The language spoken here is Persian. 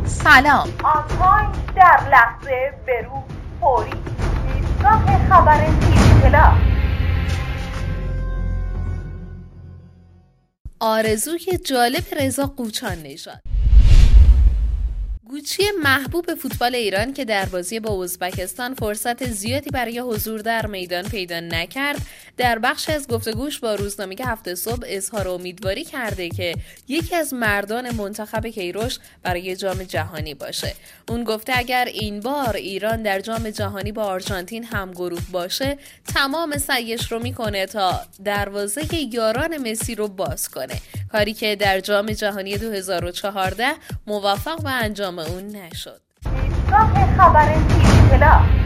سلام. آنتاین در لحظه برو فوری ایستگاه خبر تیری‌طلا. آرزوی جالب رضا قوچان نژاد. گوچی محبوب فوتبال ایران که در بازی با ازبکستان فرصت زیادی برای حضور در میدان پیدا نکرد، در بخش از گفتگوش با روزنامه هفت صبح اظهار امیدواری کرده که یکی از مردان منتخب کیروش برای جام جهانی باشه. اون گفته اگر این بار ایران در جام جهانی با آرژانتین هم گروه باشه، تمام سعیش رو میکنه تا دروازه یاران مسی رو باز کنه، کاری که در جام جهانی 2014 موفق به انجام اون نشد. ایستگاه خبر تیری‌طلا.